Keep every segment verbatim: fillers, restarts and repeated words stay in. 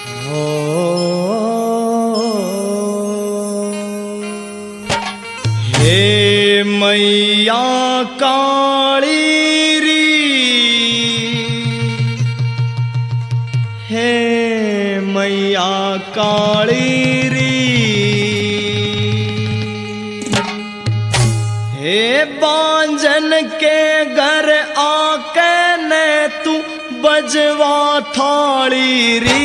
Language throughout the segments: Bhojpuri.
हे मैया काली री, हे मैया काली री, हे बांझन के घर आके ने तू बजवा थाली री।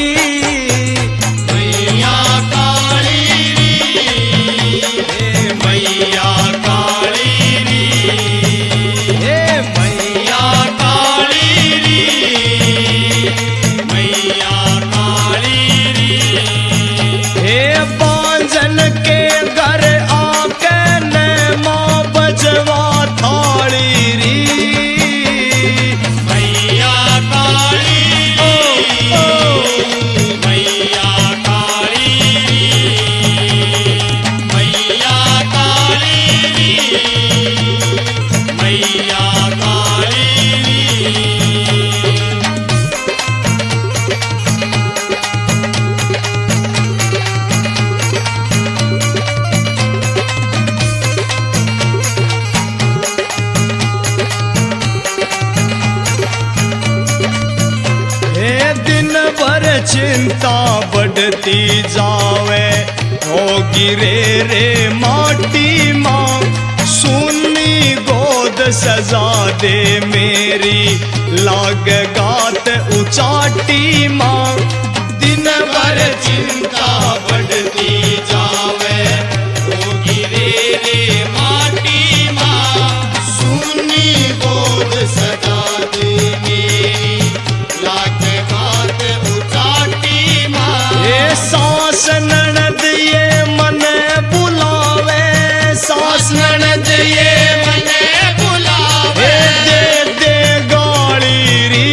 चिंता बढ़ती जावे हो गिरे रे माटी माँ, सुनी गोद सजा दे मेरी लाग गात उचाटी माँ। दिन भर चिंता बढ़ती जावे हो गिरे रे माटी माँ, सुनी गोद सजा दे मेरी लाग गात सास ननद ये मन बुलावे, सास ननद ये मन बुलावे, दे दे गाली री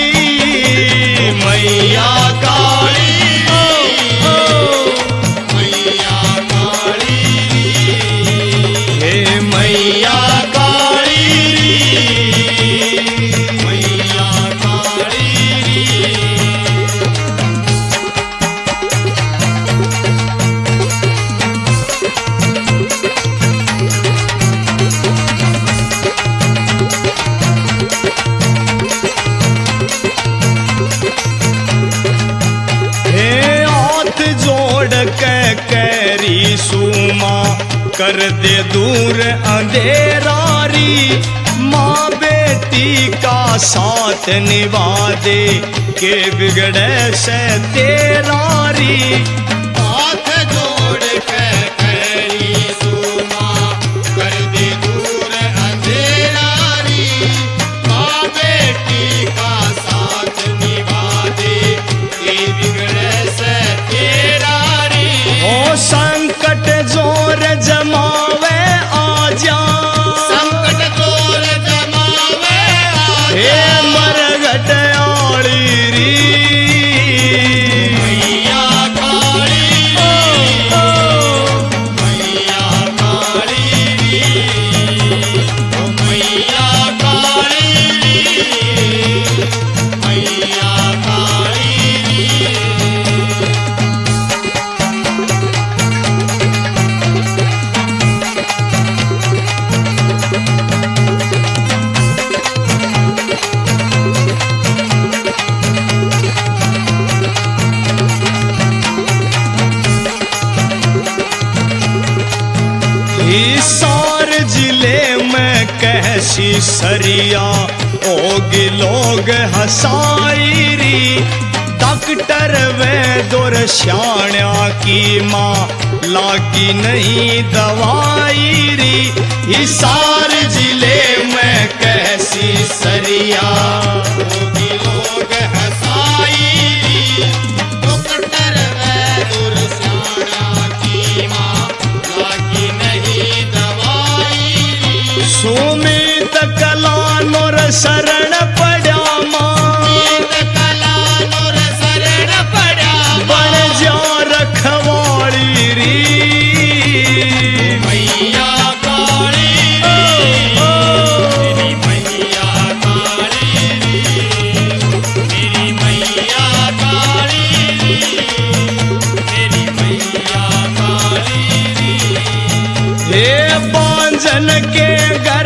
मैया काली, ओ, ओ, मैया काली री, हे मैया काली री, मैया काली री। कैरी सुमा कर दे दूर अंधेरारी, माँ बेटी का साथ निभा दे के बिगड़े से तेरारी। हाथ जोड़ के कैरी सुमा कर दे दूर अंधेरारी, माँ बेटी का साथ निभा दे के बिगड़े से तेरारी। ओ संकट जोर जमावे आजा, संकट जोर जमावे आजा, हे मरघट आली री मैया काली, ओ, ओ, मैया काली री, ओ मैया काली री, मैया काली री। हिसार जिले में कैसी सरिया ओगी लोग हसाईरी, डॉक्टर वे दूर श्याण्या की माँ लागी नहीं दवाई री। हिसार जिले में कैसी सरिया ओगी लोग हसाईरी, डॉक्टर वे दूर श्याण्या की माँ लागी नहीं दवाई। सुमित कला नोर शरण पड़ा माँ, कला नोर शरण पड़ा, बन जा रखवाली री मैया काली, ओ, ओ, मैया काली री। हे बांझन के घर